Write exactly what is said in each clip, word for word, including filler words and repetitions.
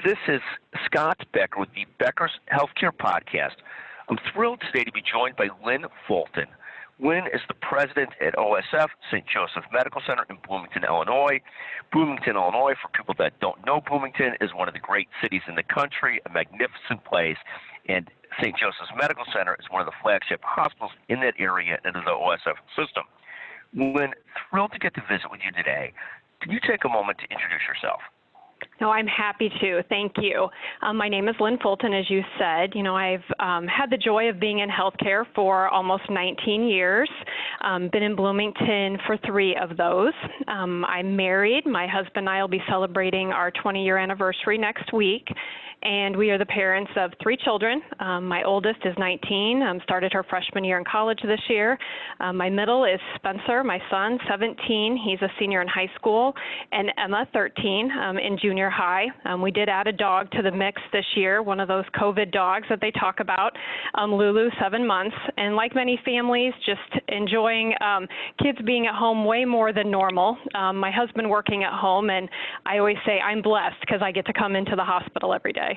This is Scott Becker with the Becker's Healthcare Podcast. I'm thrilled today to be joined by Lynn Fulton. Lynn is the president at O S F, Saint Joseph Medical Center in Bloomington, Illinois. Bloomington, Illinois, for people that don't know Bloomington, is one of the great cities in the country, a magnificent place, and Saint Joseph's Medical Center is one of the flagship hospitals in that area and in the O S F system. Lynn, thrilled to get to visit with you today. Can you take a moment to introduce yourself? No, I'm happy to. Thank you. Um, my name is Lynn Fulton, as you said. You know, I've um, had the joy of being in healthcare for almost nineteen years. Um, been in Bloomington for three of those. Um, I'm married. My husband and I will be celebrating our twenty-year anniversary next week. And we are the parents of three children. Um, my oldest is nineteen, um, started her freshman year in college this year. Um, my middle is Spencer, my son, seventeen. He's a senior in high school. And Emma, thirteen, um, in junior high. Um, we did add a dog to the mix this year, one of those COVID dogs that they talk about. Um, Lulu, seven months. And like many families, just enjoying um, kids being at home way more than normal. Um, my husband working at home, and I always say I'm blessed because I get to come into the hospital every day.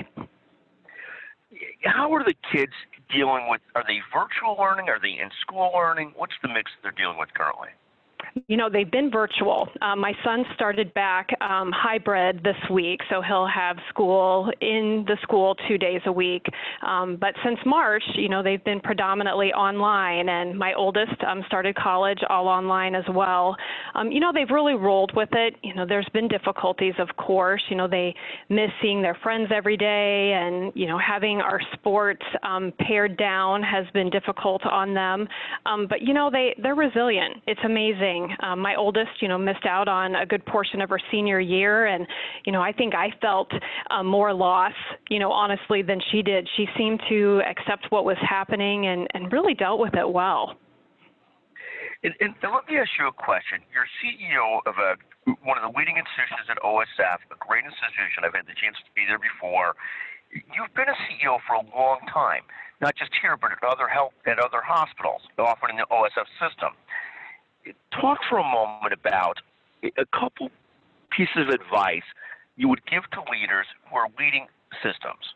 How are the kids dealing with, are they virtual learning? Are they in school learning? What's the mix they're dealing with currently? You know, they've been virtual. Um, my son started back um, hybrid this week, so he'll have school in the school two days a week. Um, but since March, you know, they've been predominantly online, and my oldest um, started college all online as well. Um, you know, they've really rolled with it. You know, there's been difficulties, of course. You know, they miss seeing their friends every day, and, you know, having our sports um, pared down has been difficult on them. Um, but, you know, they, they're resilient. It's amazing. Um, my oldest, you know, missed out on a good portion of her senior year, and, you know, I think I felt uh, more loss, you know, honestly, than she did. She seemed to accept what was happening and, and really dealt with it well. And, and let me ask you a question. You're C E O of a, one of the leading institutions at O S F, a great institution. I've had the chance to be there before. You've been a C E O for a long time, not just here, but at other health, at other hospitals, often in the O S F system. Talk for a moment about a couple pieces of advice you would give to leaders who are leading systems.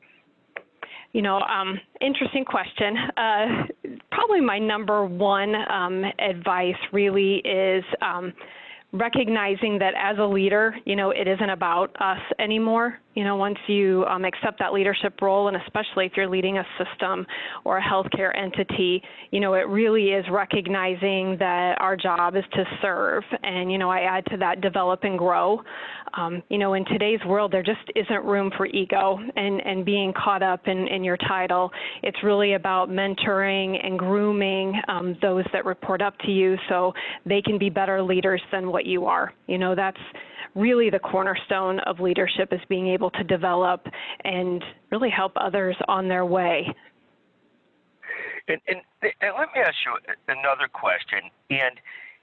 You know, um, interesting question. Uh, probably my number one um, advice really is um, recognizing that as a leader, you know, it isn't about us anymore. You know, once you um, accept that leadership role, and especially if you're leading a system or a healthcare entity, you know, it really is recognizing that our job is to serve. And, you know, I add to that develop and grow. Um, you know, in today's world, there just isn't room for ego and, and being caught up in, in your title. It's really about mentoring and grooming um, those that report up to you so they can be better leaders than what you are. You know, that's really the cornerstone of leadership, is being able to develop and really help others on their way. And, and, and let me ask you another question. And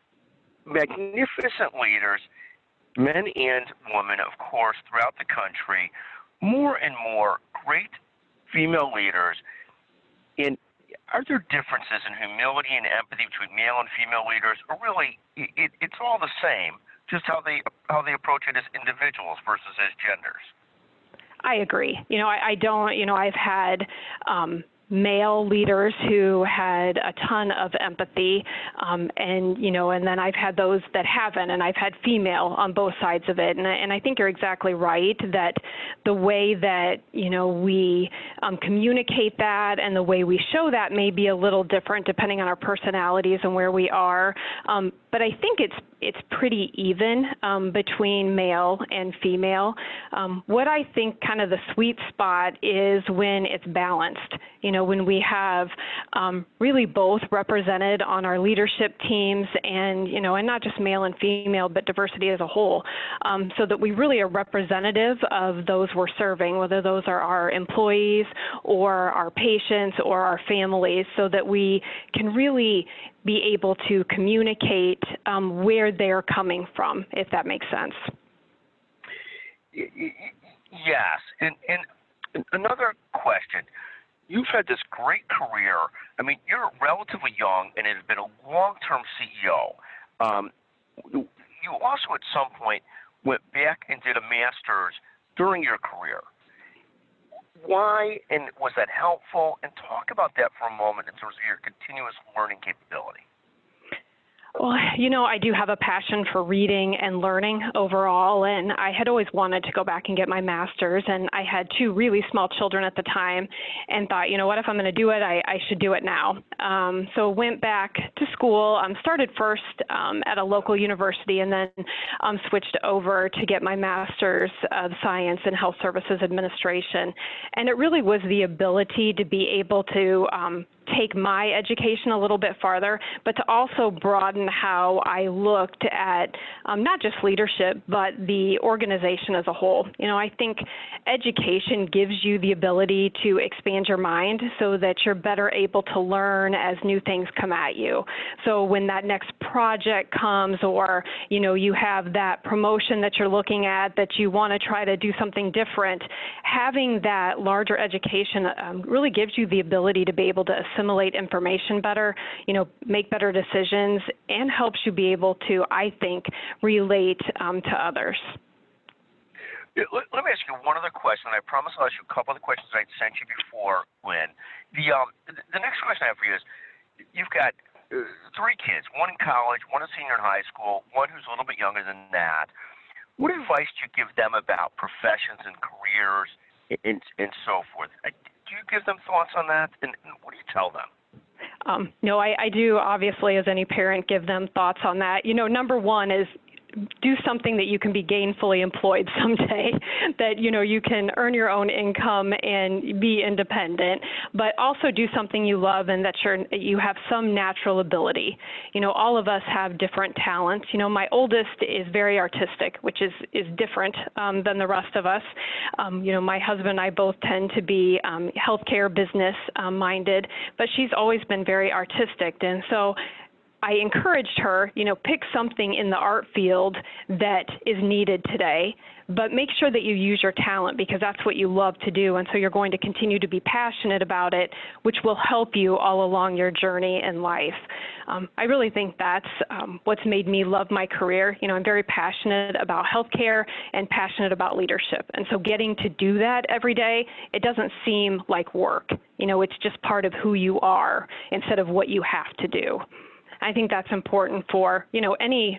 magnificent leaders, men and women, of course, throughout the country, more and more great female leaders. And are there differences in humility and empathy between male and female leaders, or really it, it's all the same, just how they how they approach it as individuals versus as genders? I agree. You know, I, I don't, you know, I've had um, male leaders who had a ton of empathy, um, and, you know, and then I've had those that haven't, and I've had female on both sides of it. And, and I think you're exactly right that the way that, you know, we um, communicate that and the way we show that may be a little different depending on our personalities and where we are. Um, but I think it's it's pretty even um, between male and female. Um, what I think kind of the sweet spot is when it's balanced. You know, when we have um, really both represented on our leadership teams, and, you know, and not just male and female, but diversity as a whole, um, so that we really are representative of those we're serving, whether those are our employees or our patients or our families, so that we can really be able to communicate um, where they're coming from, if that makes sense. Yes, and, and another question. You've had this great career. I mean, you're relatively young and have been a long-term C E O. Um, you also, at some point, went back and did a master's during your career. Why, and was that helpful? And talk about that for a moment in terms of your continuous learning capability. Well, you know, I do have a passion for reading and learning overall, and I had always wanted to go back and get my master's, and I had two really small children at the time and thought, you know what, if I'm going to do it, I, I should do it now. Um, so went back to school, um, started first um, at a local university, and then um, switched over to get my master's of science in health services administration. And it really was the ability to be able to um, take my education a little bit farther, but to also broaden how I looked at um, not just leadership, but the organization as a whole. You know, I think education gives you the ability to expand your mind so that you're better able to learn as new things come at you. So when that next project comes, or, you know, you have that promotion that you're looking at that you want to try to do something different, having that larger education um, really gives you the ability to be able to assimilate information better, you know, make better decisions, and helps you be able to, I think, relate um, to others. Let, let me ask you one other question. I promise I'll ask you a couple of the questions I sent you before, Lynn. The, um, the next question I have for you is, you've got uh, three kids, one in college, one a senior in high school, one who's a little bit younger than that. What advice do you give them about professions and careers and, and so forth? Do you give them thoughts on that, and, and what do you tell them? Um, no, I, I do, obviously, as any parent, give them thoughts on that. You know, number one is do something that you can be gainfully employed someday, that, you know, you can earn your own income and be independent, but also do something you love and that you're, you have some natural ability. You know, all of us have different talents. You know, my oldest is very artistic, which is, is different um, than the rest of us. Um, you know, my husband and I both tend to be um, healthcare business um, minded, but she's always been very artistic. And so I encouraged her, you know, pick something in the art field that is needed today, but make sure that you use your talent, because that's what you love to do. And so you're going to continue to be passionate about it, which will help you all along your journey in life. Um, I really think that's um, what's made me love my career. You know, I'm very passionate about healthcare and passionate about leadership. And so getting to do that every day, it doesn't seem like work. You know, it's just part of who you are instead of what you have to do. I think that's important for, you know, any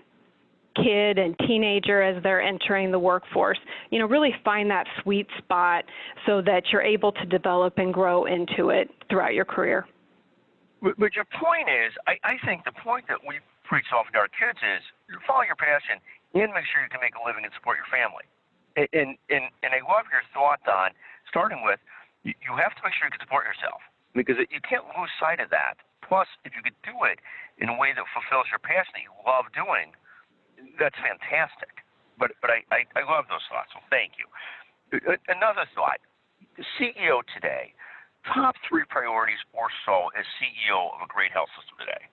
kid and teenager as they're entering the workforce. You know, really find that sweet spot so that you're able to develop and grow into it throughout your career. But, but your point is, I, I think the point that we preach often to our kids is, follow your passion and make sure you can make a living and support your family. And, and, and, and I love your thought on starting with, you, you have to make sure you can support yourself, because it, you can't lose sight of that. Plus, if you could do it in a way that fulfills your passion that you love doing, that's fantastic. But but I, I, I love those thoughts, so thank you. Another thought, the C E O today, top three priorities or so as C E O of a great health system today.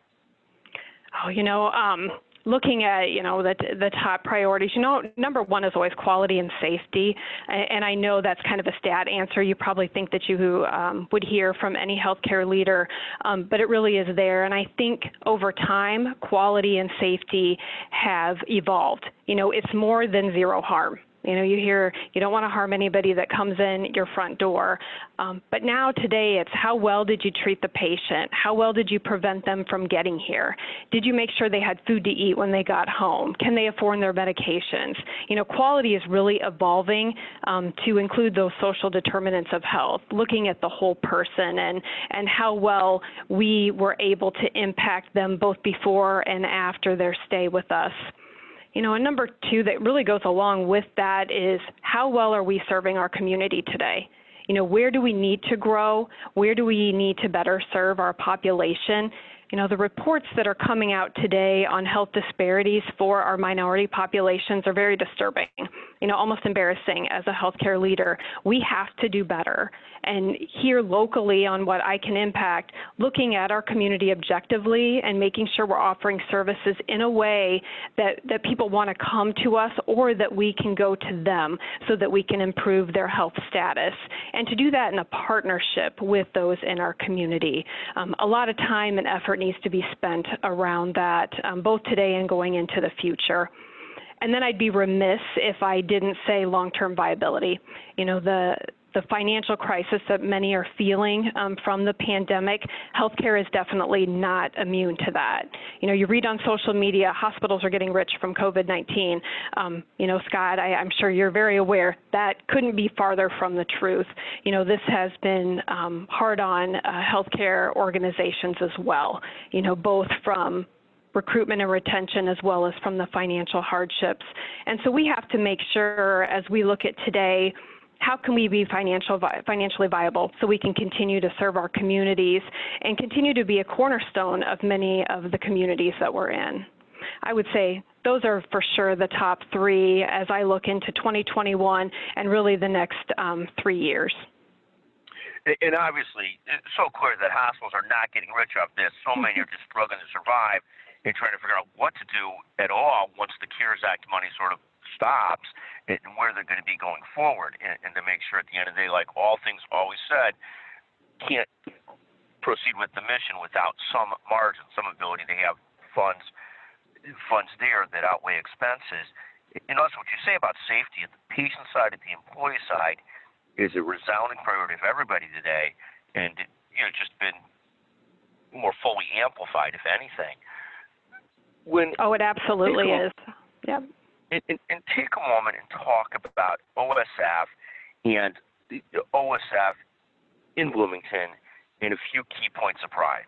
Oh, you know, um, looking at, you know, the, the top priorities, you know, number one is always quality and safety. And I know that's kind of a stat answer you probably think that you um, would hear from any healthcare leader, um, but it really is there. And I think over time, quality and safety have evolved. You know, it's more than zero harm. You know, you hear you don't want to harm anybody that comes in your front door. Um, but now today it's how well did you treat the patient? How well did you prevent them from getting here? Did you make sure they had food to eat when they got home? Can they afford their medications? You know, quality is really evolving um, to include those social determinants of health, looking at the whole person and, and how well we were able to impact them both before and after their stay with us. You know, and number two that really goes along with that is how well are we serving our community today? You know, where do we need to grow? Where do we need to better serve our population? You know, the reports that are coming out today on health disparities for our minority populations are very disturbing, you know, almost embarrassing as a healthcare leader. We have to do better. And here locally on what I can impact, looking at our community objectively and making sure we're offering services in a way that, that people want to come to us or that we can go to them so that we can improve their health status. And to do that in a partnership with those in our community. Um, a lot of time and effort needs to be spent around that, um, both today and going into the future. and then I'd be remiss if I didn't say long-term viability. You know, the the financial crisis that many are feeling um, from the pandemic, healthcare is definitely not immune to that. You know, you read on social media, hospitals are getting rich from COVID nineteen. Um, you know, Scott, I, I'm sure you're very aware that couldn't be farther from the truth. You know, this has been um, hard on uh, healthcare organizations as well, you know, both from recruitment and retention as well as from the financial hardships. And so we have to make sure, as we look at today, how can we be financial, financially viable so we can continue to serve our communities and continue to be a cornerstone of many of the communities that we're in? I would say those are for sure the top three as I look into twenty twenty-one and really the next um, three years. And obviously, it's so clear that hospitals are not getting rich off this. So many are just struggling to survive and trying to figure out what to do at all once the CARES Act money sort of stops and where they're going to be going forward, and, and to make sure at the end of the day, like all things always said, can't proceed with the mission without some margin, some ability to have funds funds there that outweigh expenses. And also what you say about safety at the patient side, at the employee side, is a resounding priority of everybody today, and it, you know, just been more fully amplified, if anything. When oh, it absolutely is. Yep. And, and, and take a moment and talk about O S F and the O S F in Bloomington and a few key points of pride.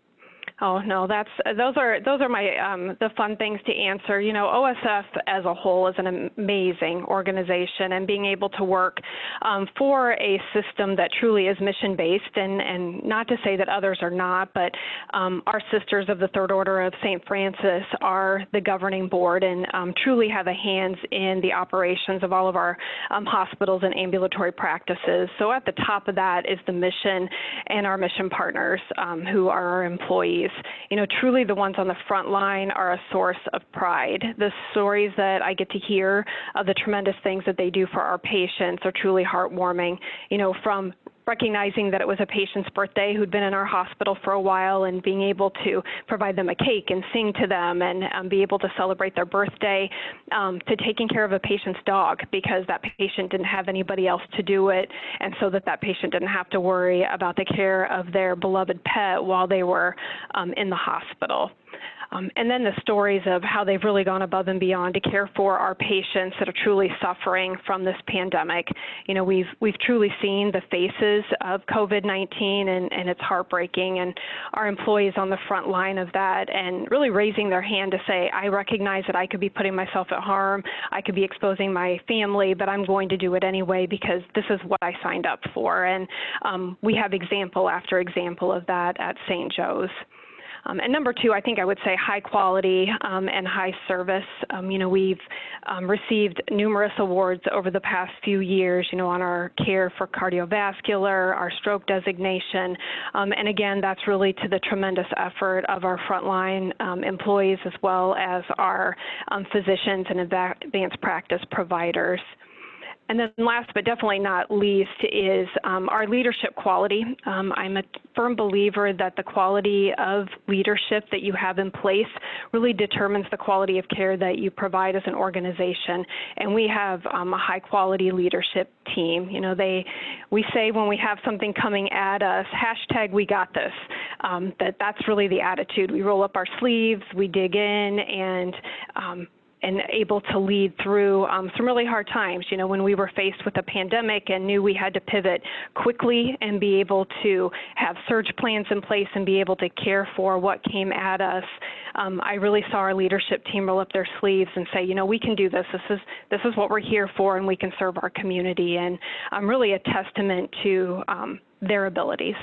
Oh no, that's those are those are my um, the fun things to answer. You know, O S F as a whole is an amazing organization, and being able to work um, for a system that truly is mission based, and and not to say that others are not, but um, our Sisters of the Third Order of Saint Francis are the governing board and um, truly have a hands in the operations of all of our um, hospitals and ambulatory practices. So at the top of that is the mission and our mission partners um, who are our employees. You know, truly the ones on the front line are a source of pride. The stories that I get to hear of the tremendous things that they do for our patients are truly heartwarming. You know, from recognizing that it was a patient's birthday who'd been in our hospital for a while and being able to provide them a cake and sing to them and um, be able to celebrate their birthday, um, to taking care of a patient's dog because that patient didn't have anybody else to do it, and so that that patient didn't have to worry about the care of their beloved pet while they were um, in the hospital. Um, and then the stories of how they've really gone above and beyond to care for our patients that are truly suffering from this pandemic. You know, we've we've truly seen the faces of COVID nineteen, and, and it's heartbreaking. And our employees on the front line of that, and really raising their hand to say, I recognize that I could be putting myself at harm, I could be exposing my family, but I'm going to do it anyway because this is what I signed up for. And um, we have example after example of that at Saint Joe's. Um, and number two, I think I would say high quality um, and high service. Um, you know, we've um, received numerous awards over the past few years, you know, on our care for cardiovascular, our stroke designation. Um, and again, that's really to the tremendous effort of our frontline um, employees as well as our um, physicians and advanced practice providers. And then last but definitely not least is um, our leadership quality. Um, I'm a firm believer that the quality of leadership that you have in place really determines the quality of care that you provide as an organization. And we have um, a high quality leadership team. You know, they, we say when we have something coming at us, hashtag we got this, um, that that's really the attitude. We roll up our sleeves, we dig in, and um, and able to lead through um, some really hard times. You know, when we were faced with a pandemic and knew we had to pivot quickly and be able to have surge plans in place and be able to care for what came at us, um, I really saw our leadership team roll up their sleeves and say, you know, we can do this. This is this is what we're here for, and we can serve our community. And um, really a testament to um, their abilities.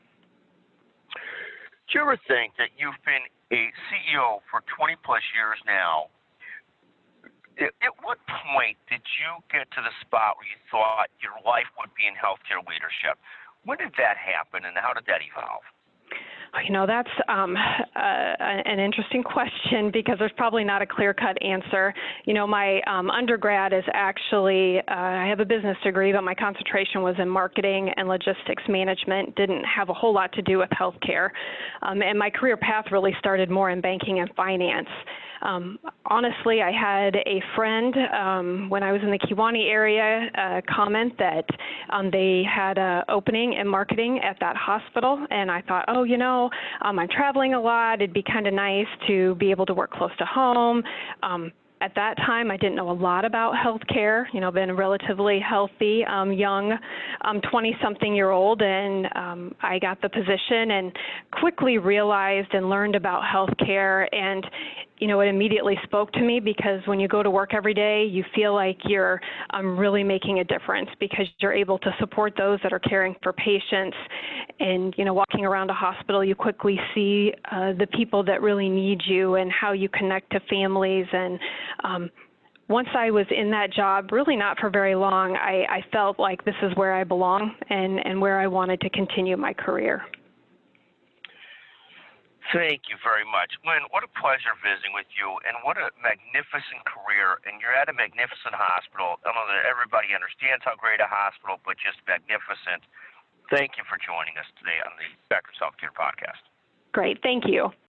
Do you ever think that you've been a C E O for twenty plus years now? At what point did you get to the spot where you thought your life would be in healthcare leadership? When did that happen, and how did that evolve? You know, that's um, uh, an interesting question because there's probably not a clear-cut answer. You know, my um, undergrad is actually, uh, I have a business degree, but my concentration was in marketing and logistics management, didn't have a whole lot to do with healthcare. Um, and my career path really started more in banking and finance. Um, honestly, I had a friend um, when I was in the Kewanee area uh, comment that um, they had an opening in marketing at that hospital, and I thought, oh, you know, um, I'm traveling a lot. It'd be kind of nice to be able to work close to home. Um, At that time, I didn't know a lot about healthcare, you know, been a relatively healthy, um, young um, twenty-something-year-old, and um, I got the position and quickly realized and learned about healthcare, and, you know, it immediately spoke to me because when you go to work every day, you feel like you're um, really making a difference because you're able to support those that are caring for patients. And, you know, walking around a hospital, you quickly see uh, the people that really need you and how you connect to families. And um, once I was in that job, really not for very long, I, I felt like this is where I belong and, and where I wanted to continue my career. Thank you very much. Lynn, what a pleasure visiting with you, and what a magnificent career. And you're at a magnificent hospital. I don't know that everybody understands how great a hospital, but just magnificent. Thank you for joining us today on the Becker's Healthcare Podcast. Great. Thank you.